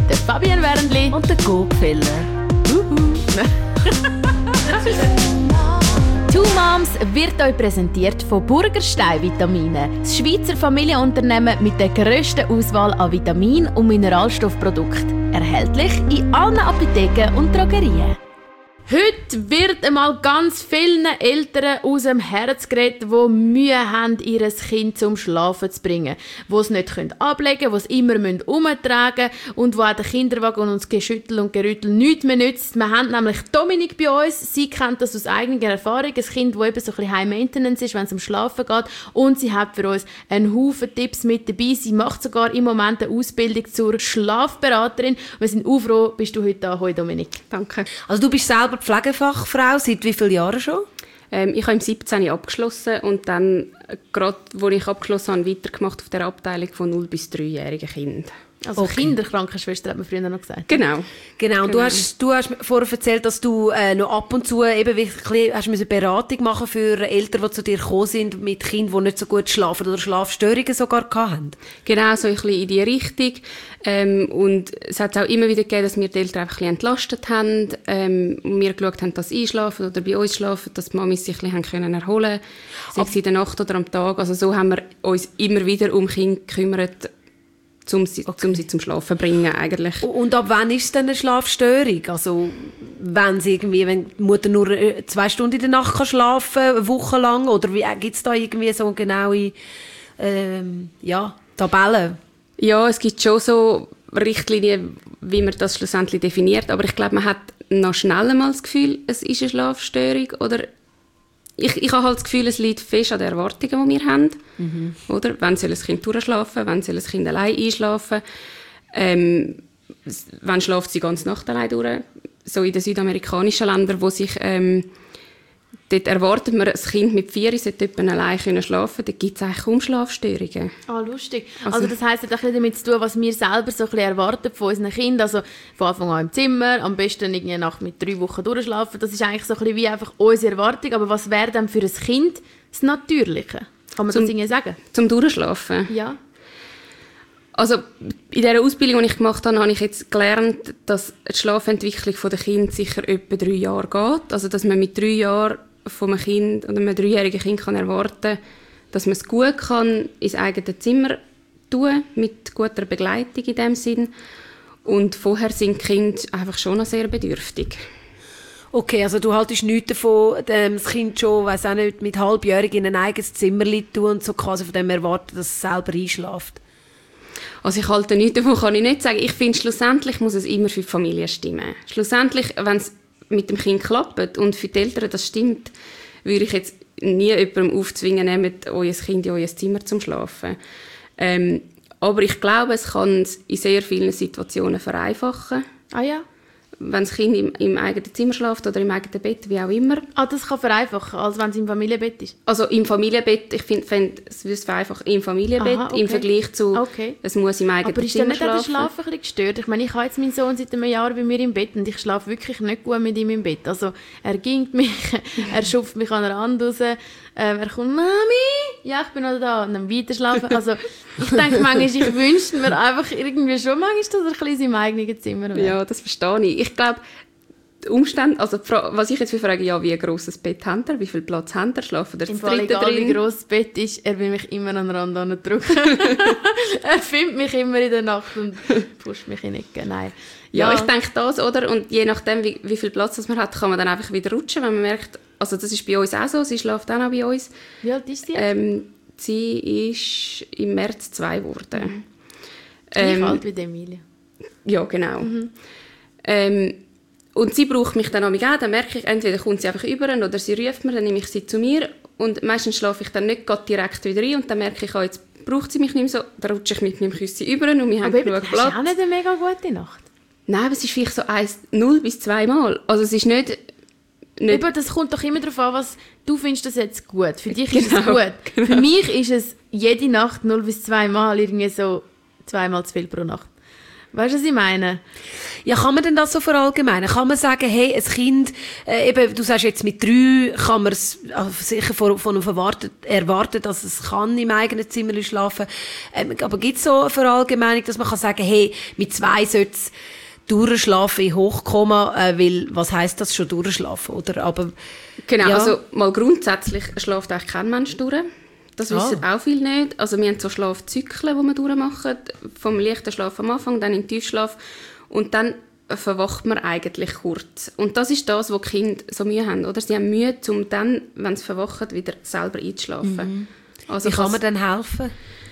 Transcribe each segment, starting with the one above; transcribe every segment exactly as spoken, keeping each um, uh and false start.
mit der Fabienne Wernli und der Gopfeller. Two Moms wird euch präsentiert von Burgerstein Vitamine, das Schweizer Familienunternehmen mit der grössten Auswahl an Vitamin- und Mineralstoffprodukten. Erhältlich in allen Apotheken und Drogerien. Heute wird einmal ganz vielen Eltern aus dem Herz geredet, die Mühe haben, ihr Kind zum Schlafen zu bringen. Die es nicht ablegen können, die es immer umtragen müssen und wo auch der Kinderwagen und das Geschüttel und Gerüttel nichts mehr nützt. Wir haben nämlich Dominik bei uns. Sie kennt das aus eigener Erfahrung. Ein Kind, das eben so ein bisschen High Maintenance ist, wenn es um Schlafen geht. Und sie hat für uns einen Haufen Tipps mit dabei. Sie macht sogar im Moment eine Ausbildung zur Schlafberaterin. Wir sind auch froh, bist du heute da. Hoi Dominik. Danke. Also du bist selber Pflegefachfrau, seit wie vielen Jahren schon? Ähm, ich habe im siebzehn abgeschlossen und dann, gerade als ich abgeschlossen habe, weitergemacht auf der Abteilung von null bis dreijährigen Kindern. Also okay. Kinderkrankenschwester hat man früher noch gesagt. Genau. Genau, und du hast, du hast vorher erzählt, dass du äh, noch ab und zu eben wirklich hast eine Beratung machen für Eltern, die zu dir gekommen sind mit Kindern, die nicht so gut schlafen oder Schlafstörungen sogar hatten. Genau, so ein bisschen in die Richtung. Ähm, und es hat auch immer wieder gegeben, dass wir die Eltern einfach ein bisschen entlastet haben ähm, und wir geschaut haben, dass sie einschlafen oder bei uns schlafen, dass die Mamis sich ein bisschen können erholen können, sei es in der Nacht oder am Tag. Also so haben wir uns immer wieder um Kinder gekümmert, um sie, okay. um sie zum Schlafen bringen eigentlich. Und ab wann ist es denn eine Schlafstörung? Also wenn sie irgendwie, wenn die Mutter nur zwei Stunden in der Nacht kann schlafen, eine Woche lang, oder gibt es da irgendwie so genaue ähm, ja, Tabellen? Ja, es gibt schon so Richtlinien, wie man das schlussendlich definiert, aber ich glaube, man hat noch schnell mal das Gefühl, es ist eine Schlafstörung, oder ich, ich habe halt das Gefühl, es liegt fest an den Erwartungen, die wir haben. Mhm. Oder? Wann soll ein Kind durchschlafen? Wann soll ein Kind allein einschlafen? Ähm, wann schläft sie ganz Nacht allein durch? So in den südamerikanischen Ländern, wo sich ähm, dort erwartet man, ein Kind mit vier sollte allein können schlafen. Dort gibt es eigentlich kaum Schlafstörungen. Ah, lustig. Also, also das heisst, es hat auch damit zu tun, was wir selber so ein bisschen erwarten von unseren Kindern. Also von Anfang an im Zimmer, am besten irgendwie Nacht mit drei Wochen durchschlafen. Das ist eigentlich so ein bisschen wie einfach unsere Erwartung. Aber was wäre dann für ein Kind das Natürliche? Kann man zum, das irgendwie sagen? Zum Durchschlafen? Ja. Also in dieser Ausbildung, die ich gemacht habe, habe ich jetzt gelernt, dass die Schlafentwicklung der Kinder sicher etwa drei Jahre geht. Also dass man mit drei Jahren von einem Kind oder einem dreijährigen Kind kann erwarten, dass man es gut kann ins eigene Zimmer tun, mit guter Begleitung in dem Sinn. Und vorher sind die Kinder einfach schon noch sehr bedürftig. Okay, also du haltest nichts davon, das Kind schon, weiss auch nicht, mit halbjährig in ein eigenes Zimmer tun und so quasi von dem erwarten, dass es selber einschläft? Also ich halte nichts davon, kann ich nicht sagen. Ich finde, schlussendlich muss es immer für die Familie stimmen. Schlussendlich, wenn es mit dem Kind klappt und für die Eltern das stimmt, würde ich jetzt nie jemandem aufzwingen, nehmt euer Kind in euer Zimmer zum Schlafen. Ähm, aber ich glaube, es kann es in sehr vielen Situationen vereinfachen. Ah ja? Wenn das Kind im, im eigenen Zimmer schläft oder im eigenen Bett, wie auch immer. Ah, das kann vereinfachen, als wenn es im Familienbett ist? Also im Familienbett, ich finde, find, es würde vereinfachen im Familienbett, Aha, okay. im Vergleich zu, okay. es muss im eigenen Aber Zimmer schlafen. Aber ist schlafen. dann nicht der Schlaf ein bisschen gestört? Ich meine, ich habe jetzt meinen Sohn seit einem Jahr bei mir im Bett und ich schlafe wirklich nicht gut mit ihm im Bett. Also er gingt mich, er schupft mich an der Hand raus, ähm, er kommt, Mami, ja, ich bin noch da, und dann weiter schlafen. Also ich denke manchmal, ich wünschte mir einfach irgendwie schon manchmal, dass er ein bisschen in seinem eigenen Zimmer wäre. Ja, das verstehe ich. Ich glaube, die Umstände, also was ich jetzt will fragen, ja, wie ein grosses Bett habt ihr, wie viel Platz habt ihr, schlafen ihr Im Fall egal, drin? Wie gross das Bett ist, er will mich immer an den Rand drücken. Er findet mich immer in der Nacht und pusht mich in die Ecke. Nein. Ja, ja, ich denke das, oder? Und je nachdem, wie, wie viel Platz das man hat, kann man dann einfach wieder rutschen, wenn man merkt, also das ist bei uns auch so, sie schläft auch noch bei uns. Wie alt ist sie? Ähm, sie ist im März zwei geworden. Mhm. Gleich Ähm, alt wie Emilia. Ja, genau. Mhm. Ähm, und sie braucht mich dann auch, dann merke ich, entweder kommt sie einfach über oder sie ruft mir, dann nehme ich sie zu mir und meistens schlafe ich dann nicht direkt wieder rein und dann merke ich auch, jetzt braucht sie mich nicht mehr so, dann rutsche ich mit meinem Küsschen über und wir haben aber genug eben, Platz. Aber hast du auch nicht eine mega gute Nacht? Nein, aber es ist vielleicht so eins, null bis zwei Mal. Also es ist nicht... nicht eben, das kommt doch immer darauf an, was du findest das jetzt gut. Für dich ist genau, es gut. Genau. Für mich ist es jede Nacht null bis zwei Mal irgendwie so zweimal zu viel pro Nacht. Weißt du, was ich meine? Ja, kann man denn das so verallgemeinern? Kann man sagen, hey, ein Kind, äh, eben, du sagst jetzt mit drei, kann man es also sicher von, von erwarten, erwarten, dass es kann im eigenen Zimmer schlafen. Ähm, aber gibt es so eine Verallgemeinung, dass man kann sagen, hey, mit zwei sollte es durchschlafen in Hochkoma, äh, weil, was heisst das schon durchschlafen, oder? Aber, genau, ja. also mal grundsätzlich schläft eigentlich kein Mensch durch. Das wissen Ah. auch viele nicht. Also wir haben so Schlafzyklen, die wir durchmachen. Vom leichten Schlaf am Anfang, dann in den Tiefschlaf. Und dann verwacht man eigentlich kurz. Und das ist das, was die Kinder so Mühe haben. Oder? Sie haben Mühe, um dann, wenn sie verwachen, wieder selber einzuschlafen. Mhm. Also Wie kann man denn helfen?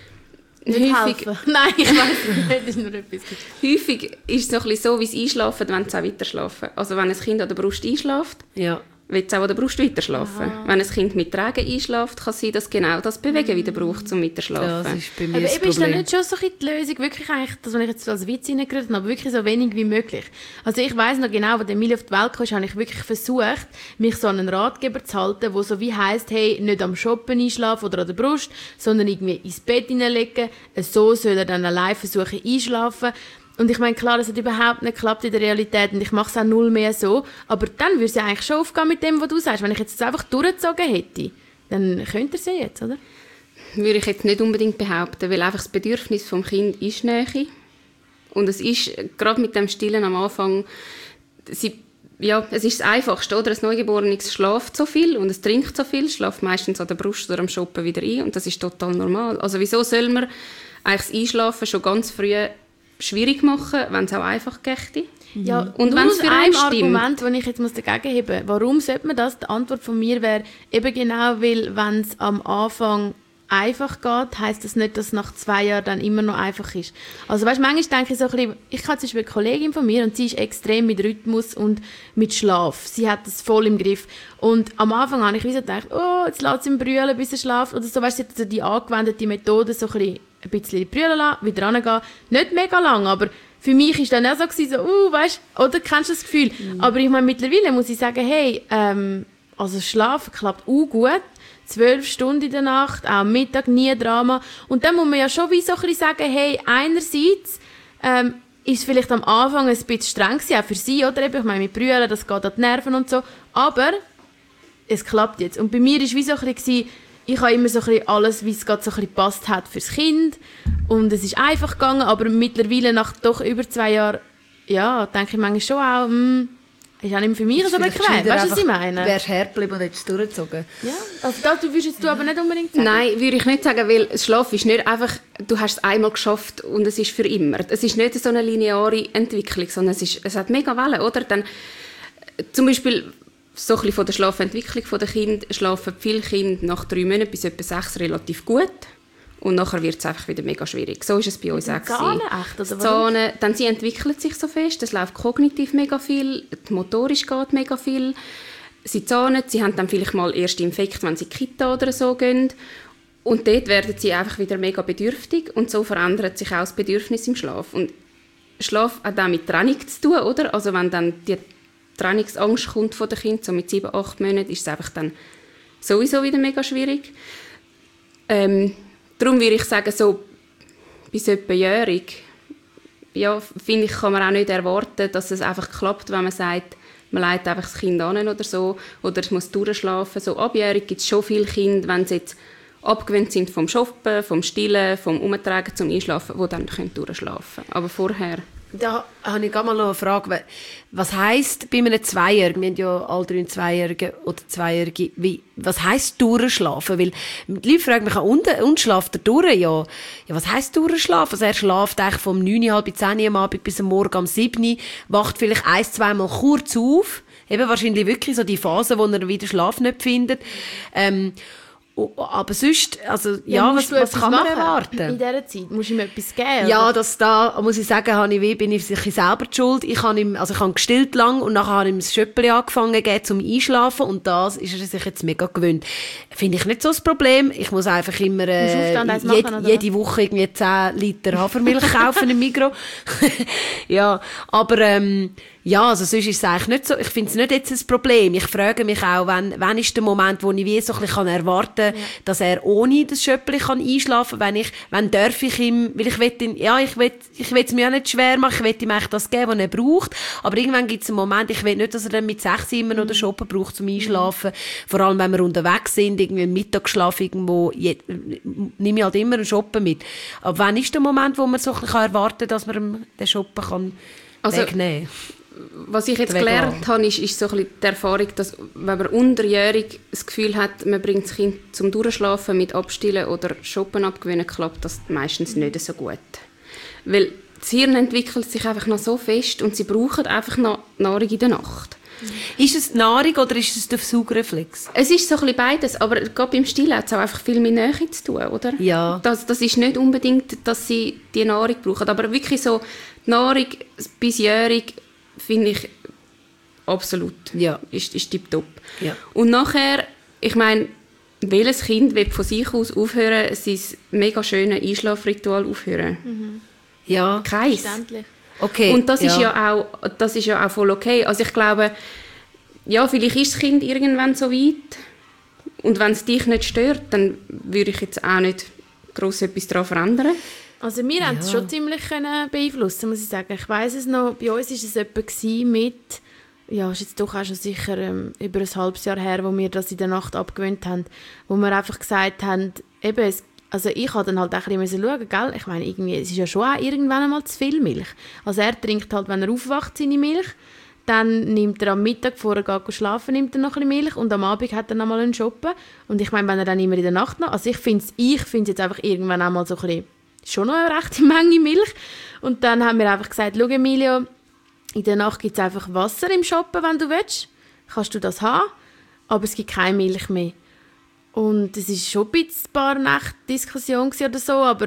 Nicht häufig, helfen. Nein, ich weiss nicht, das ist nur etwas. häufig ist es noch ein bisschen so, wie sie einschlafen, wenn sie auch weiter schlafen. Also wenn ein Kind an der Brust einschläft, Ja. will es auch an der Brust weiter schlafen. Ah. Wenn ein Kind mit Trägen einschläft, kann es sein, dass genau das Bewegen wieder braucht, um weiter zu Ja, das schlafen. ist bei mir Aber das eben ist dann Problem. nicht schon so ein bisschen die Lösung, wirklich eigentlich, das, was ich jetzt als Witz reingeredet habe, aber wirklich so wenig wie möglich. Also ich weiss noch genau, als Emilie auf die Welt kam, habe ich wirklich versucht, mich so an einen Ratgeber zu halten, der so wie heisst, hey, nicht am Shoppen einschlafen oder an der Brust, sondern irgendwie ins Bett hineinlegen. So soll er dann allein versuchen einschlafen. Und ich meine, klar, das hat überhaupt nicht geklappt in der Realität und ich mache es auch null mehr so. Aber dann würde es ja eigentlich schon aufgehen mit dem, was du sagst. Wenn ich jetzt das einfach durchgezogen hätte, dann könnte er es ja jetzt, oder? Würde ich jetzt nicht unbedingt behaupten, weil einfach das Bedürfnis vom Kind ist Nähe. Und es ist, gerade mit dem Stillen am Anfang, sie, ja, es ist das Einfachste, oder? Ein Neugeborenes schläft so viel und es trinkt so viel, schläft meistens an der Brust oder am Shoppen wieder ein und das ist total normal. Also wieso soll man eigentlich das Einschlafen schon ganz früh schwierig machen, wenn es auch einfach gächte? Ja, Und nur wenn es aus für einem einen stimmt. Argument, das ich jetzt muss dagegen heben muss. Warum sollte man das? Die Antwort von mir wäre eben genau, weil wenn es am Anfang einfach geht, heisst das nicht, dass es nach zwei Jahren dann immer noch einfach ist. Also weißt, manchmal denke ich so ein bisschen, ich habe zum Beispiel eine Kollegin von mir und sie ist extrem mit Rhythmus und mit Schlaf. Sie hat das voll im Griff. Und am Anfang habe ich wie so gedacht, oh, jetzt lässt sie ihn brüllen, bis er schlaft. Oder so, weißt du, sie hat so die angewendete Methode, so ein bisschen, ein bisschen brüllen lassen, wieder rangehen. Nicht mega lang, aber für mich war dann auch so, gewesen, so uh, weißt du, oder kennst du das Gefühl? Mhm. Aber ich meine, mittlerweile muss ich sagen, hey, ähm, also Schlafen klappt auch gut. Zwölf Stunden in der Nacht, auch am Mittag, nie Drama. Und dann muss man ja schon wie so ein bisschen sagen, hey, einerseits ähm, ist es vielleicht am Anfang ein bisschen streng gewesen, auch für sie, oder? Ich meine, mit Brüllen, das geht an die Nerven und so. Aber es klappt jetzt. Und bei mir war es wie so ein bisschen, ich habe immer so ein bisschen alles, wie es gerade so ein bisschen gepasst hat fürs Kind. Und es ist einfach gegangen, aber mittlerweile nach doch über zwei Jahren, ja, denke ich manchmal schon auch, mh, ist auch nicht mehr für mich so bequem. Weißt du, was ich meine? Wärst hergeblieben und hättest es durchgezogen. Ja, also das würdest du aber nicht unbedingt sagen. Nein, würde ich nicht sagen, weil das Schlaf ist nicht einfach, du hast es einmal geschafft und es ist für immer. Es ist nicht so eine lineare Entwicklung, sondern es, ist, es hat mega Wellen, oder? Dann, zum Beispiel so ein bisschen von der Schlafentwicklung der Kinder schlafen viele Kinder nach drei Monaten bis etwa sechs relativ gut. Und nachher wird es einfach wieder mega schwierig. So ist es bei uns auch. Zahnen echt, oder Zahnen, dann sie entwickelt sich so fest, es läuft kognitiv mega viel, motorisch geht mega viel. Sie zahnen, sie haben dann vielleicht mal erste Infekt, wenn sie in die Kita oder so gehen. Und dort werden sie einfach wieder mega bedürftig und so verändert sich auch das Bedürfnis im Schlaf. Und Schlaf hat auch mit Trennung zu tun, oder? Also wenn dann die Trennungsangst kommt von den Kindern, so mit sieben, acht Monaten, ist es einfach dann sowieso wieder mega schwierig. Ähm, Darum würde ich sagen, so bis etwa jährig, ja, finde ich, kann man auch nicht erwarten, dass es einfach klappt, wenn man sagt, man legt einfach das Kind an oder so, oder es muss durchschlafen. So abjährig gibt es schon viele Kinder, wenn sie jetzt abgewöhnt sind vom Shoppen, vom Stillen, vom Umtragen zum Einschlafen, die dann durchschlafen können. Aber vorher... Da habe ich gerade mal noch eine Frage. Was heisst bei einem Zweijährigen, wir haben ja alle drei Zweijährige oder Zweijährige, wie, was heisst durchschlafen? Weil die Leute fragen mich, und, und schlaft er durch? Ja, ja, was heisst durchschlafen? Also er schläft eigentlich vom neun, halb zehn am Abend bis am Morgen um sieben, wacht vielleicht ein, zweimal kurz auf, eben wahrscheinlich wirklich so die Phase, wo er wieder Schlaf nicht findet. Ähm, aber sonst, also, ja, ja was, was kann man erwarten? In dieser Zeit musst du ihm etwas geben? Ja, oder? das da, muss ich sagen, habe ich, wie, bin ich sicher selber die schuld. Ich habe ihm, also ich habe gestillt lang und nachher habe ich ihm das Schöppeli angefangen gegeben, zum Einschlafen und das ist er sich jetzt mega gewöhnt. Finde ich nicht so das Problem. Ich muss einfach immer äh, jed, machen, jede Woche irgendwie zehn Liter Hafermilch kaufen im Migros. Ja, aber ähm, Ja, also sonst ist es eigentlich nicht so, ich finde es nicht jetzt ein Problem. Ich frage mich auch, wann, wann ist der Moment, wo ich wie so ein bisschen erwarten kann, ja. dass er ohne das Schöppli kann einschlafen kann, wenn ich, wenn darf ich ihm, weil ich will ihn, ja, ich will, ich will es mir auch nicht schwer machen, ich will ihm eigentlich das geben, was er braucht, aber irgendwann gibt es einen Moment, ich will nicht, dass er dann mit sechs immer noch den Shoppen braucht zum Einschlafen, mhm. vor allem wenn wir unterwegs sind, irgendwie einen Mittagsschlaf irgendwo, je, nehme ich halt immer einen Shoppen mit. Aber wann ist der Moment, wo man so ein bisschen erwarten kann, dass man den Shoppen kann also, wegnehmen kann? Was ich jetzt gelernt habe, ist, ist so ein bisschen die Erfahrung, dass wenn man unterjährig das Gefühl hat, man bringt das Kind zum Durchschlafen mit Abstillen oder Shoppen abgewöhnen, klappt das meistens nicht so gut. Weil das Hirn entwickelt sich einfach noch so fest und sie brauchen einfach noch Nahrung in der Nacht. Ist es die Nahrung oder ist es der Saugreflex? Es ist so ein bisschen beides, aber gerade beim Stillen hat es auch einfach viel mit Nähe zu tun, oder? Ja. Das, das ist nicht unbedingt, dass sie die Nahrung brauchen, aber wirklich so die Nahrung bis jährig finde ich absolut, ja. ist, ist tipptopp. Ja. Und nachher, ich meine, welches Kind will von sich aus aufhören, sein mega schönes Einschlafritual aufhören? Mhm. Ja. Keins. Verständlich. Okay. Und das ist, ja. Ja auch, das ist ja auch voll okay. Also ich glaube, ja, vielleicht ist das Kind irgendwann so weit und wenn es dich nicht stört, dann würde ich jetzt auch nicht gross etwas daran verändern. Also wir ja. haben es schon ziemlich können beeinflussen, muss ich sagen. Ich weiss es noch, bei uns war es etwa mit, ja, ist jetzt doch auch schon sicher ähm, über ein halbes Jahr her, wo wir das in der Nacht abgewöhnt haben, wo wir einfach gesagt haben, eben, es, also ich habe dann halt auch ein bisschen schauen, gell? Ich meine, irgendwie, es ist ja schon auch irgendwann einmal zu viel Milch. Also er trinkt halt, wenn er aufwacht, seine Milch, dann nimmt er am Mittag, bevor er geht schlafen, nimmt er noch ein bisschen Milch und am Abend hat er noch mal einen Shoppen. Und ich meine, wenn er dann immer in der Nacht noch, also ich finde es ich find's jetzt einfach irgendwann einmal so ein bisschen, schon noch eine rechte Menge Milch. Und dann haben wir einfach gesagt, schau Emilio, in der Nacht gibt es einfach Wasser im Shoppen, wenn du willst. Kannst du das haben, aber es gibt keine Milch mehr. Und es war schon ein bisschen ein paar Nächte Diskussion oder so, aber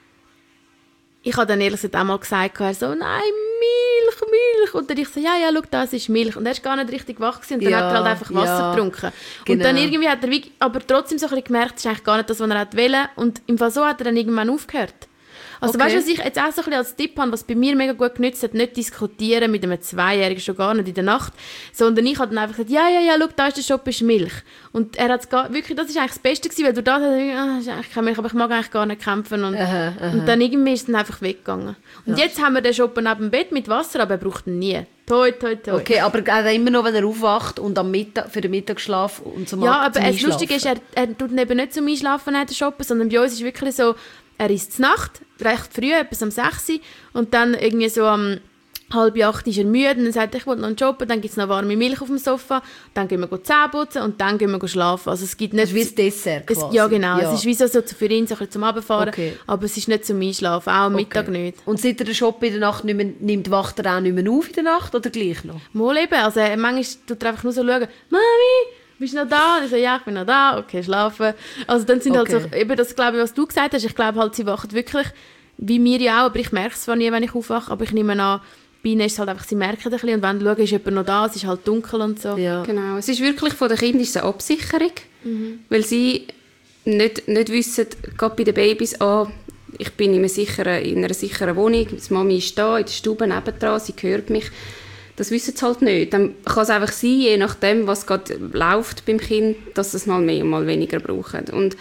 ich habe dann ehrlich gesagt einmal gesagt, er so, nein, Milch, Milch. Und dann ich so, ja, ja, schau, das ist Milch. Und er war gar nicht richtig wach gewesen, und dann ja, hat er halt einfach Wasser ja, getrunken. Genau. Und dann irgendwie hat er wie, aber trotzdem so ein bisschen gemerkt, das ist eigentlich gar nicht das, was er wollte. Und im Fall so hat er dann irgendwann aufgehört. Also okay. Weißt du, was ich jetzt auch so ein bisschen als Tipp habe, was bei mir mega gut genützt hat, nicht diskutieren mit einem Zweijährigen, schon gar nicht in der Nacht, sondern ich habe dann einfach gesagt, ja, ja, ja, schau, da ist der Shop, ist Milch. Und er hat gar, wirklich, das ist eigentlich das Beste gewesen, weil du da hast, ah, ist eigentlich keine Milch, aber ich mag eigentlich gar nicht kämpfen. Und, aha, aha. und dann irgendwie ist es dann einfach weggegangen. Und ja. Jetzt haben wir den Shop neben dem Bett mit Wasser, aber er braucht ihn nie. Toi, toi, toi. Okay, aber immer noch, wenn er aufwacht und am Mittag, für den Mittagsschlaf und zum Ja, aber das Lustige ist, er, er tut eben nicht zum Einschlafen in den Shoppen, sondern bei uns ist wirklich so, er isst Nacht, recht früh, etwas um sechs Uhr, und dann irgendwie so um halb acht ist er müde und dann sagt er, ich will noch einen Job, dann gibt es noch warme Milch auf dem Sofa, dann gehen wir Zähne putzen und dann gehen wir schlafen. Also es gibt nicht... Das ist wie das Dessert quasi. Es, ja, genau. Ja. Es ist wie so, so für ihn so ein bisschen zum Runterfahren, okay. Aber es ist nicht zum Einschlafen, auch am okay. Mittag nicht. Und seit er den Job in der Nacht nicht mehr nimmt, wacht er auch nicht mehr auf in der Nacht oder gleich noch? Mal eben, also manchmal tut er einfach nur so schauen, Mami, bist du noch da? Und ich so, ja, ich bin noch da, okay, schlafen. Also dann sind okay. halt so, eben das, glaube ich, was du gesagt hast, ich glaube halt, sie wachen wirklich, wie mir ja auch, aber ich merke es zwar nie, wenn ich aufwache, aber ich nehme an, bei ihnen ist es halt einfach, sie merken ein bisschen, und wenn du schaust, ist jemand noch da, es ist halt dunkel und so. Ja. Genau, es ist wirklich, von den Kindern ist es eine Absicherung, mhm. weil sie nicht, nicht wissen, gerade bei den Babys, ah, ich bin in einer sicheren, in einer sicheren Wohnung, die Mami ist da, in der Stube nebendran, sie hört mich. Das wissen sie halt nicht. Dann kann es einfach sein, je nachdem, was gerade läuft beim Kind, dass sie es mal mehr und mal weniger brauchen. Und,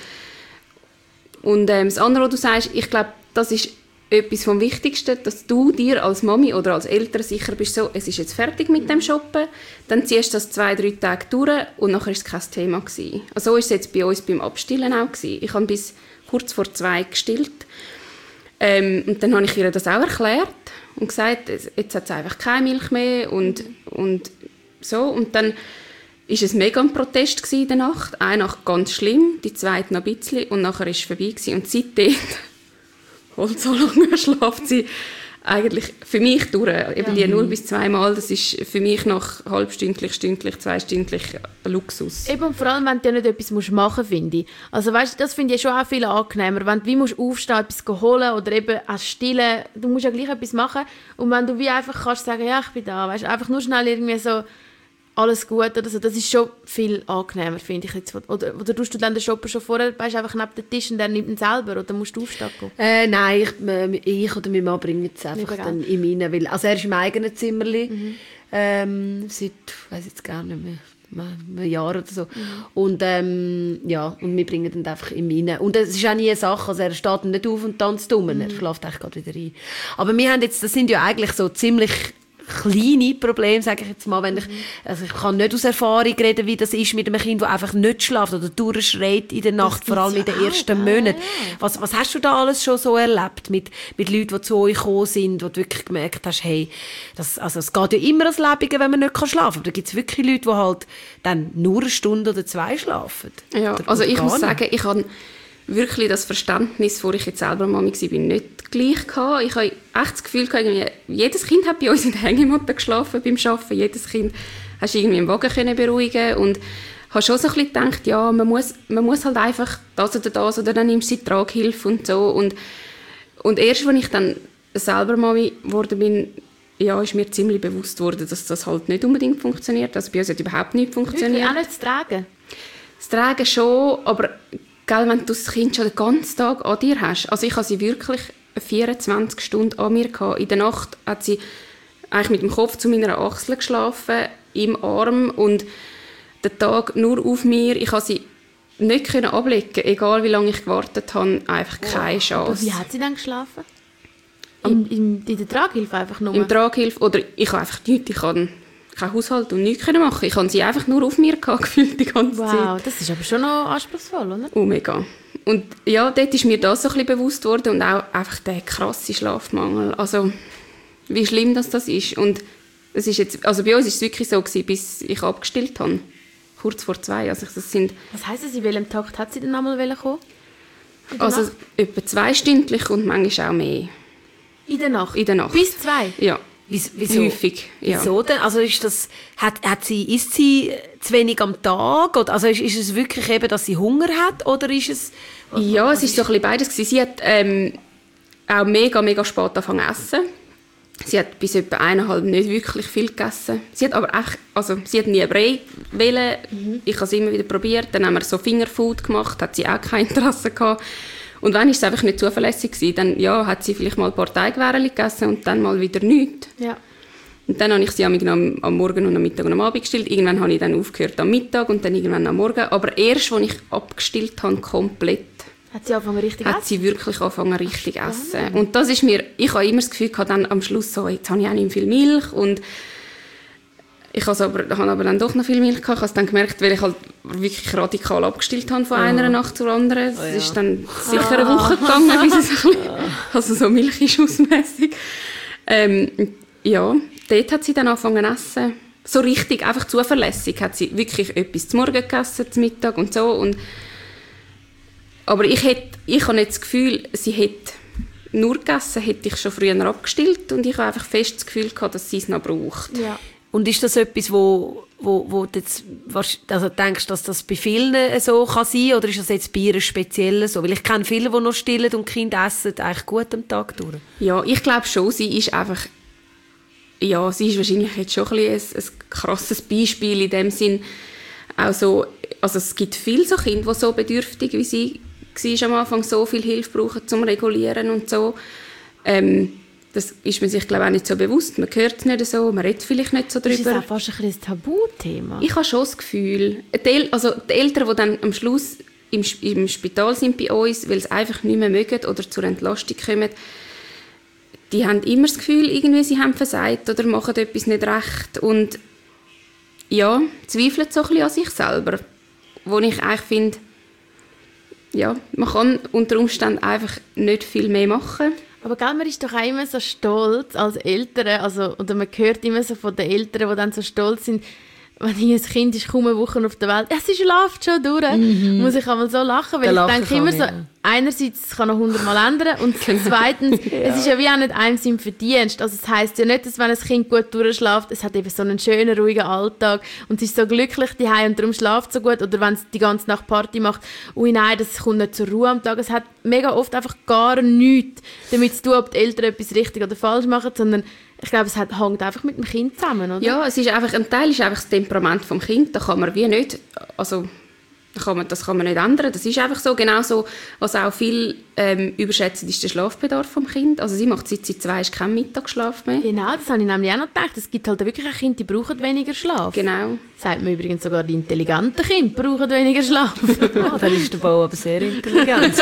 und ähm, das andere, was du sagst, ich glaube, das ist etwas vom Wichtigsten, dass du dir als Mami oder als Eltern sicher bist, so, es ist jetzt fertig mit dem Shoppen, dann ziehst du das zwei, drei Tage durch und nachher war es kein Thema gewesen. Also so war es jetzt bei uns beim Abstillen auch gewesen. Ich habe bis kurz vor zwei gestillt. Ähm, und dann habe ich ihr das auch erklärt und gesagt, jetzt hat es einfach keine Milch mehr und, und so. Und dann war es mega ein Protest in der Nacht. Eine Nacht ganz schlimm, die zweite noch ein bisschen und nachher war es vorbei gewesen. Und seitdem, und so lange schlaft sie eigentlich für mich durch. Eben die null bis zwei Mal, das ist für mich noch halbstündlich, stündlich, zweistündlich Luxus. Eben, und vor allem, wenn du ja nicht etwas machen musst, finde ich. Also weißt, das finde ich schon auch viel angenehmer. Wenn du wie musst aufstehen, etwas holen oder eben auch stillen, du musst ja gleich etwas machen. Und wenn du wie einfach kannst sagen, ja, ich bin da, weißt, einfach nur schnell irgendwie so alles gut oder so, das ist schon viel angenehmer, finde ich jetzt. Oder, oder tust du dann den Shopper schon vorher, weißt, einfach neben den Tisch und der nimmt ihn selber, oder musst du aufstehen gehen? Äh, nein, ich, ich oder mein Mann bringen es einfach dann in meine, weil, also er ist im eigenen Zimmerli, mhm. ähm, seit, ich weiss jetzt gar nicht mehr, ein Jahr oder so. Mhm. Und, ähm, ja, und wir bringen ihn einfach in rein. Und es ist auch nie eine Sache, also er steht nicht auf und tanzt um, mhm. er schläft eigentlich gerade wieder ein. Aber wir haben jetzt, das sind ja eigentlich so ziemlich kleine Probleme, sage ich jetzt mal. Wenn ich, also ich kann nicht aus Erfahrung reden, wie das ist mit einem Kind, das einfach nicht schläft oder durchschreit in der Nacht, vor allem in den ersten auch, Monaten. Ja. Was, was hast du da alles schon so erlebt mit, mit Leuten, die zu euch gekommen sind, wo du wirklich gemerkt hast, hey, das, also es geht ja immer als Lebige, wenn man nicht schlafen kann. Aber da gibt es wirklich Leute, die halt dann nur eine Stunde oder zwei schlafen. Ja, oder, also ich muss sagen, ich habe wirklich das Verständnis, bevor ich jetzt selber Mami war, nicht gleich gehabt. Ich habe echt das Gefühl, jedes Kind hat bei uns in der Hängematte geschlafen beim Arbeiten. Jedes Kind hast du irgendwie im Wagen können beruhigen und habe schon so ein bisschen gedacht, ja, man muss, man muss halt einfach das oder das oder dann nimmst du die Traghilfe und so. Und, und erst, als ich dann selber Mami geworden bin, ja, ist mir ziemlich bewusst geworden, dass das halt nicht unbedingt funktioniert. Also bei uns hat überhaupt nicht funktioniert. Wirklich auch nicht zu tragen? Das Tragen schon, aber gell, wenn du das Kind schon den ganzen Tag an dir hast. Also ich hatte sie wirklich vierundzwanzig Stunden an mir gehabt. In der Nacht hat sie eigentlich mit dem Kopf zu meiner Achsel geschlafen, im Arm und den Tag nur auf mir. Ich konnte sie nicht können ablegen, egal wie lange ich gewartet habe, einfach keine Chance. Aber wie hat sie dann geschlafen? In, in, in der Traghilfe einfach nur? Im Traghilfe, oder ich habe einfach nichts, ich kann keinen Haushalt und nichts machen. Ich habe sie einfach nur auf mir gehabt, gefühlt die ganze wow, Zeit. Wow, das ist aber schon noch anspruchsvoll, oder? Oh, mega. Und ja, dort ist mir das so ein bisschen bewusst worden und auch einfach der krasse Schlafmangel. Also, wie schlimm das, das ist. Und es ist jetzt, also bei uns war es wirklich so gewesen, bis ich abgestillt habe. Kurz vor zwei. Also das sind, was heisst das, in welchem Takt hat sie denn einmal kommen? Also Nacht? Etwa zweistündlich und manchmal auch mehr. In der Nacht? In der Nacht. Bis zwei? Ja. Wieso? Häufig, ja. Wieso denn? Also ist das, hat, hat sie, isst sie zu wenig am Tag? Oder, also ist, ist es wirklich eben, dass sie Hunger hat? Oder ist es... Was, ja, was es ist so ein bisschen beides gewesen. Sie hat ähm, auch mega, mega spät angefangen zu essen. Sie hat bis etwa eineinhalb nicht wirklich viel gegessen. Sie hat aber echt, also sie hat nie Brei wollen. Mhm. Ich habe es immer wieder probiert. Dann haben wir so Fingerfood gemacht, hat sie auch kein Interesse gehabt. Und wenn es einfach nicht zuverlässig war, dann ja, hat sie vielleicht mal ein paar Teigwährchen gegessen und dann mal wieder nichts. Ja. Und dann habe ich sie am, am Morgen und am Mittag und am Abend gestillt. Irgendwann habe ich dann aufgehört am Mittag und dann irgendwann am Morgen. Aber erst, als ich abgestillt habe, komplett, hat sie angefangen richtig hat essen? sie wirklich angefangen richtig essen. Und das ist mir, ich habe immer das Gefühl gehabt, dann am Schluss so, jetzt habe ich auch nicht viel Milch und ich habe aber, habe aber dann doch noch viel Milch gehabt. Ich habe es dann gemerkt, weil ich halt wirklich radikal abgestillt habe von einer oh. Nacht zur anderen. Es oh, ja. ist dann sicher eine Woche gegangen, bis es so, also so milchschussmässig. Ähm, ja, dort hat sie dann angefangen zu essen. So richtig, einfach zuverlässig hat sie wirklich etwas zum Morgen gegessen, zum Mittag und so. Und, aber ich, hätte, ich habe nicht das Gefühl, sie hätte nur gegessen, hätte ich schon früher abgestillt. Und ich habe einfach fest das Gefühl gehabt, dass sie es noch braucht. Ja. Und ist das etwas, wo, wo, wo du jetzt, also denkst, dass das bei vielen so kann sein, oder ist das jetzt bei ihr speziell so? Weil ich kenne viele, die noch stillen und Kinder essen eigentlich gut am Tag durch. Ja, ich glaube schon, sie ist einfach, ja, sie ist wahrscheinlich jetzt schon ein, ein, ein krasses Beispiel in dem Sinn. Auch so, also es gibt viele so Kinder, die so bedürftig wie sie war am Anfang, so viel Hilfe brauchen zum Regulieren und so. Ähm, Das ist man sich, glaube ich, auch nicht so bewusst. Man hört es nicht so, man redet vielleicht nicht so darüber. Ist das auch fast ein, ein Tabuthema? Ich habe schon das Gefühl, die, El- also die Eltern, die dann am Schluss im, im Spital sind bei uns, weil sie einfach nicht mehr mögen oder zur Entlastung kommen, die haben immer das Gefühl, irgendwie, sie haben versagt oder machen etwas nicht recht. Und ja, zweifeln so ein bisschen an sich selber. Wo ich eigentlich finde, ja, man kann unter Umständen einfach nicht viel mehr machen. Aber gell, man ist doch auch immer so stolz als Eltern, also, oder man hört immer so von den Eltern, die dann so stolz sind, wenn ein Kind ist kaum eine Woche auf der Welt, ja, sie schläft schon durch. Mhm. Muss ich einmal so lachen, weil da ich denke immer so, einerseits, es kann noch hundertmal ändern und zweitens, ja. es ist ja wie auch nicht einem sein Verdienst. Also es heisst ja nicht, dass wenn ein Kind gut durchschläft, es hat eben so einen schönen, ruhigen Alltag und es ist so glücklich daheim und darum schläft es so gut. Oder wenn es die ganze Nacht Party macht, ui nein, das kommt nicht zur Ruhe am Tag. Es hat mega oft einfach gar nichts damit zu tun, ob die Eltern etwas richtig oder falsch machen, sondern ich glaube, es hat, hängt einfach mit dem Kind zusammen, oder? Ja, es ist einfach, ein Teil ist einfach das Temperament des Kindes. Da kann man wie nicht, also Das kann man, das kann man nicht ändern, das ist einfach so. Genauso, was auch viel ähm, überschätzt, ist der Schlafbedarf vom Kind. Also sie macht seit sie zwei ist keinen Mittagsschlaf mehr. Genau, das habe ich nämlich auch noch gedacht. Es gibt halt wirklich auch Kinder, die brauchen weniger Schlaf. Genau. Sagt man übrigens sogar, die intelligenten Kinder brauchen weniger Schlaf. Oh, dann ist der Bau aber sehr intelligent.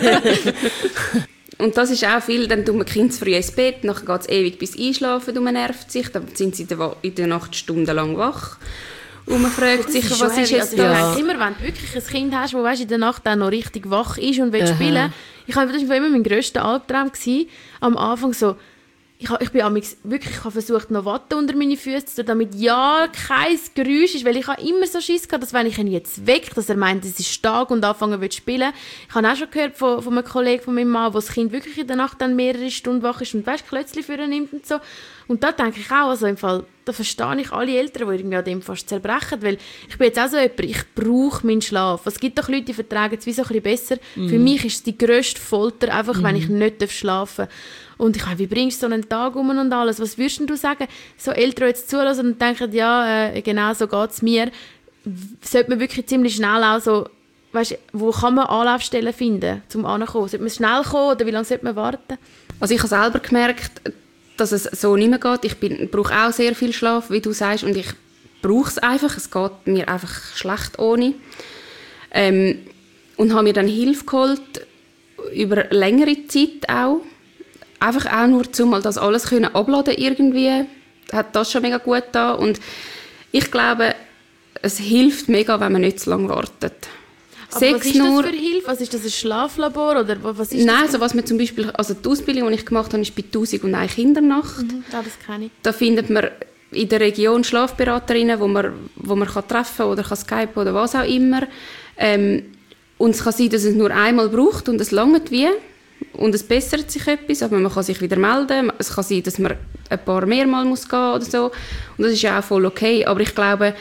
Und das ist auch viel, dann tun wir Kind früh ins Bett, nachher geht es ewig bis einschlafen und man nervt sich, dann sind sie in der, in der Nacht stundenlang wach. Und man fragt sich, was ist jetzt also das? Ich denke immer, wenn du wirklich ein Kind hast, das weißt, in der Nacht auch noch richtig wach ist und will spielen. Ich habe, das war immer mein grösster Albtraum gewesen, am Anfang so, ich, ich bin amigs wirklich, ich habe versucht, noch Watte unter meine Füße zu tun, damit ja kein Geräusch ist, weil ich habe immer so Schiss gehabt, dass wenn ich ihn jetzt wecke, dass er meint, es ist stark und anfangen will zu spielen. Ich habe auch schon gehört von, von einem Kollegen von meinem Mann, wo das Kind wirklich in der Nacht dann mehrere Stunden wach ist und weißt, Klötzchen für ihn nimmt und so. Und da denke ich auch, also im Fall, da verstehe ich alle Eltern, die irgendwie an dem fast zerbrechen, weil ich bin jetzt auch so jemand, ich brauche meinen Schlaf. Es gibt doch Leute, die vertragen es wie so ein bisschen besser. Mm. Für mich ist es die grösste Folter, einfach mm. wenn ich nicht schlafen darf. Und ich meine, wie bringst du so einen Tag um und alles? Was würdest du sagen, so Eltern, die jetzt zulassen und denken, ja, äh, genau so geht es mir, sollte man wirklich ziemlich schnell auch so, weißt, wo kann man Anlaufstellen finden, um anzukommen? Sollte man schnell kommen oder wie lange sollte man warten? Also ich habe selber gemerkt, dass es so nicht mehr geht. Ich bin, brauche auch sehr viel Schlaf, wie du sagst, und ich brauche es einfach. Es geht mir einfach schlecht ohne. Ähm, und habe mir dann Hilfe geholt, über längere Zeit auch. Einfach auch nur, um mal das alles können abladen irgendwie, hat das schon mega gut getan. Und ich glaube, es hilft mega, wenn man nicht zu lange wartet. Aber Sechs was ist nur, das für Hilfe? Was ist das, ein Schlaflabor? Oder was ist nein, das also was man zum Beispiel, also die Ausbildung, die ich gemacht habe, ist bei tausendeins Kindernacht. Mhm, ja, das kenne ich. Da findet man in der Region Schlafberaterinnen, wo man, wo man kann treffen kann oder kann skypen oder was auch immer. Ähm, und es kann sein, dass es nur einmal braucht und es langt wie. Und es bessert sich etwas, aber man kann sich wieder melden. Es kann sein, dass man ein paar mehrmal muss gehen oder so. Und das ist ja auch voll okay. Aber ich glaube,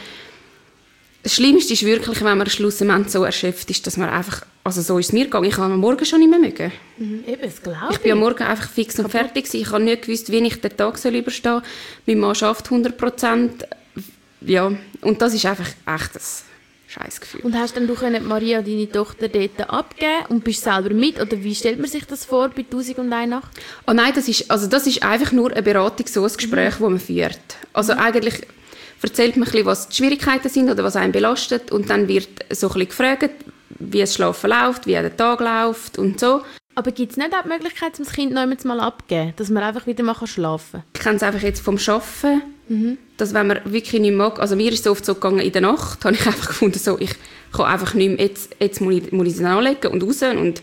das Schlimmste ist wirklich, wenn man schlussendlich so erschöpft ist, dass man einfach, also so ist es mir gegangen, ich habe am Morgen schon nicht mehr mögen. Mhm, eben, das glaube ich. Ich bin am Morgen einfach fix und fertig gewesen. Ich habe nicht gewusst, wie ich den Tag soll überstehen soll. Mein Mann schafft hundert Prozent. Ja, und das ist einfach echt ein Scheissgefühl. Und hast dann du können Maria, deine Tochter, dort abgeben und bist selber mit? Oder wie stellt man sich das vor bei «Tausendeins Nacht»? Oh nein, das ist, also das ist einfach nur eine Beratung, so ein Gespräch, das mhm. man führt. Also mhm. eigentlich erzählt man ein bisschen, was die Schwierigkeiten sind oder was einen belastet, und dann wird so ein bisschen gefragt, wie das Schlafen läuft, wie der Tag läuft und so. Aber gibt es nicht auch die Möglichkeit, das Kind noch einmal abzugeben, dass man einfach wieder mal schlafen kann? Ich kenne es einfach jetzt vom Arbeiten, mhm. dass wenn man wirklich nicht mag, also mir ist es oft so gegangen, in der Nacht habe ich einfach gefunden, so, ich kann einfach nicht mehr, jetzt, jetzt muss ich, muss ich es anlegen und raus und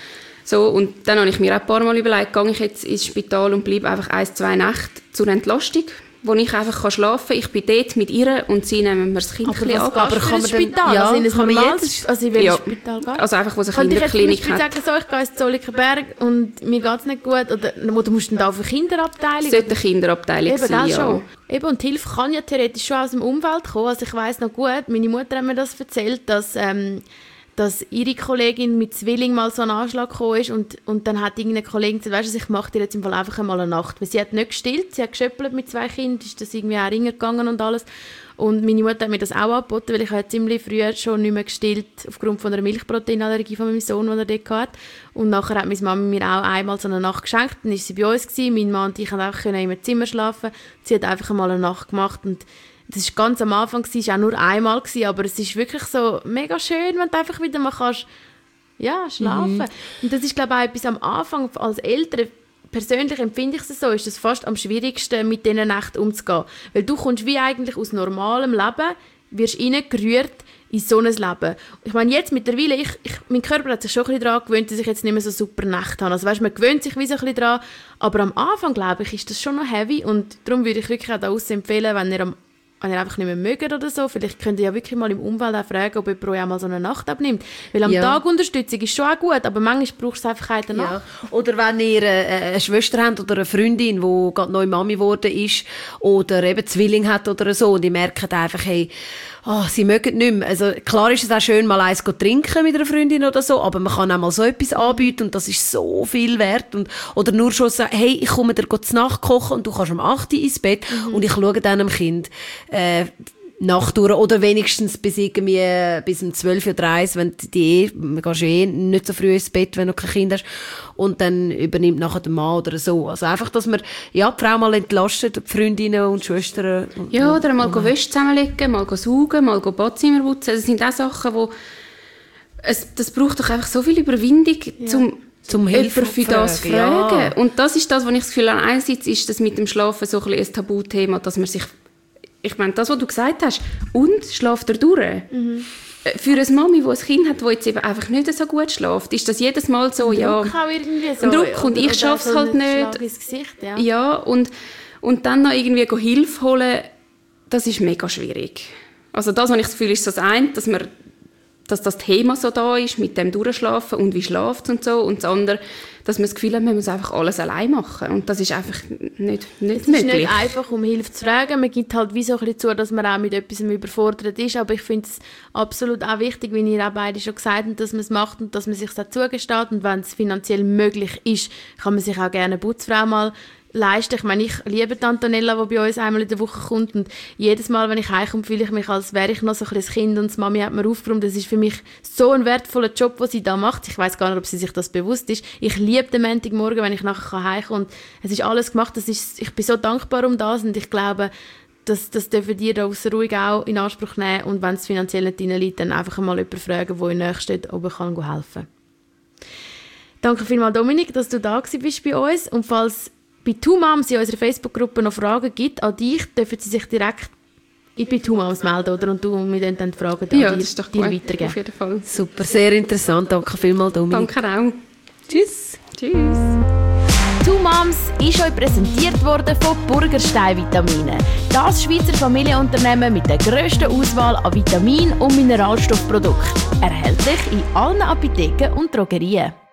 so. Und dann habe ich mir auch ein paar Mal überlegt, gehe ich jetzt ins Spital und bleibe einfach ein, zwei Nächte zur Entlastung, wo ich einfach schlafen kann. Ich bin dort mit ihr und sie nehmen mir das Kind aber ab. Aber kann man Spital? Ja, also in ein kann man normales, jetzt, also in welches ja, Spital geht? Also einfach, wo es eine Könnte Kinderklinik ich jetzt hat. sagen, so, ich gehe ins Zollikenberg und mir geht es nicht gut, oder, oder musst du dann da auf eine Kinderabteilung? Es sollte eine Kinderabteilung Eben, sein, ja. schon. Eben, und die Hilfe kann ja theoretisch schon aus dem Umfeld kommen. Also ich weiss noch gut, meine Mutter hat mir das erzählt, dass, ähm, dass ihre Kollegin mit Zwilling mal so einen Anschlag gekommen ist und, und dann hat irgendeine Kollegin gesagt, weißt du, ich mache dir jetzt im Fall einfach einmal eine Nacht. Weil sie hat nicht gestillt, sie hat geschöppelt mit zwei Kindern, ist das irgendwie auch ringer gegangen und alles. Und meine Mutter hat mir das auch angeboten, weil ich habe ziemlich früh schon nicht mehr gestillt, aufgrund von einer Milchproteinallergie von meinem Sohn, den er dort hatte. Und nachher hat meine Mama mir auch einmal so eine Nacht geschenkt, dann war sie bei uns gewesen. Mein Mann und ich konnten einfach in einem Zimmer schlafen. Sie hat einfach einmal eine Nacht gemacht und das war ganz am Anfang, es war auch nur einmal, aber es ist wirklich so mega schön, wenn du einfach wieder mal kannst, ja, schlafen. Mhm. Und das ist, glaube ich, auch etwas am Anfang als Eltern, persönlich empfinde ich es so, ist es fast am schwierigsten, mit diesen Nächten umzugehen. Weil du kommst wie eigentlich aus normalem Leben, wirst reingerührt in so ein Leben. Ich meine, jetzt mittlerweile, ich, ich, mein Körper hat sich schon ein bisschen daran gewöhnt, dass ich jetzt nicht mehr so super Nächte habe. Also weißt, man gewöhnt sich wie so ein bisschen daran, aber am Anfang, glaube ich, ist das schon noch heavy und darum würde ich wirklich auch da empfehlen, wenn ihr am wenn ihr einfach nicht mehr mögt oder so, vielleicht könnt ihr ja wirklich mal im Umfeld auch fragen, ob jemand auch mal so eine Nacht abnimmt. Weil am ja. Tag Unterstützung ist schon auch gut, aber manchmal brauchst du einfach eine Nacht. Ja. Oder wenn ihr eine Schwester habt oder eine Freundin, die gerade neu Mami geworden ist oder eben Zwilling hat oder so und ihr merkt einfach, hey, oh, sie mögen nicht mehr. Also klar ist es auch schön, mal eins zu trinken mit einer Freundin oder so, aber man kann auch mal so etwas anbieten und das ist so viel wert. Und, oder nur schon sagen, hey, ich komme dir zu Nacht kochen und du kannst um acht Uhr ins Bett mhm. und ich schaue dann dem Kind. Äh, Nacht durch oder wenigstens bis irgendwie bis um zwölf Uhr dreißig, wenn die eh, man gehst eh nicht so früh ins Bett, wenn du kein Kind hast, und dann übernimmt nachher der Mann oder so. Also einfach, dass man ja, die Frau mal entlastet, die Freundinnen und Schwestern. Und, ja, oder mal go Wäsche zusammenlegen, mal go saugen, mal go Badzimmer putzen. Das sind auch Sachen, wo es, das braucht doch einfach so viel Überwindung, ja. zum Zum Hilfe für das fragen. Ja. Und das ist das, was ich das Gefühl habe, einerseits ist das mit dem Schlafen so ein, ein Tabuthema, dass man sich, ich meine, das, was du gesagt hast, und schlaft er durch? Mhm. Für eine Mami, die ein Kind hat, das jetzt eben einfach nicht so gut schläft, ist das jedes Mal so, ein ja... Druck auch irgendwie so. Ein Druck, und ich schaffe es halt nicht. Ins Gesicht, ja. Ja, und, und dann noch irgendwie Hilfe holen, das ist mega schwierig. Also das, was ich das Gefühl, ist so das eine, dass man dass das Thema so da ist, mit dem Durchschlafen und wie schläft und so. Und das andere, dass man das Gefühl hat, man muss einfach alles allein machen. Und das ist einfach nicht, nicht es möglich. Es ist nicht einfach, um Hilfe zu fragen. Man gibt halt wie so ein bisschen zu, dass man auch mit etwas überfordert ist. Aber ich finde es absolut auch wichtig, wie ihr auch beide schon gesagt habt, dass man es macht und dass man es sich auch zugesteht. Und wenn es finanziell möglich ist, kann man sich auch gerne eine Putzfrau mal leisten. Ich meine, ich liebe Antonella, die bei uns einmal in der Woche kommt, und jedes Mal, wenn ich heimkomme, fühle ich mich, als wäre ich noch so ein kleines Kind und die Mami hat mir aufgeräumt. Das ist für mich so ein wertvoller Job, den sie da macht. Ich weiß gar nicht, ob sie sich das bewusst ist. Ich liebe den Montagmorgen, wenn ich nachher heimkomme und es ist alles gemacht. Das ist, ich bin so dankbar um das, und ich glaube, das, das dürfen die da aussen ruhig auch in Anspruch nehmen, und wenn es finanziell nicht reinliegt, dann einfach mal jemanden fragen, der in der Nähe steht, ob er kann helfen kann. Danke vielmals, Dominik, dass du da bist bei uns, und falls bei Two Moms in unserer Facebook-Gruppe noch Fragen gibt an dich, dürfen sie sich direkt bei Two Moms melden, oder? Und du mir dann die Fragen ja, dir, das ist doch dir gut, weitergeben. Auf jeden Fall. Super, sehr interessant. Danke vielmals, Dominik. Danke auch. Tschüss. Tschüss. Two Moms ist euch präsentiert worden von Burgerstein Vitamine. Das Schweizer Familienunternehmen mit der grössten Auswahl an Vitamin- und Mineralstoffprodukten. Erhältlich in allen Apotheken und Drogerien.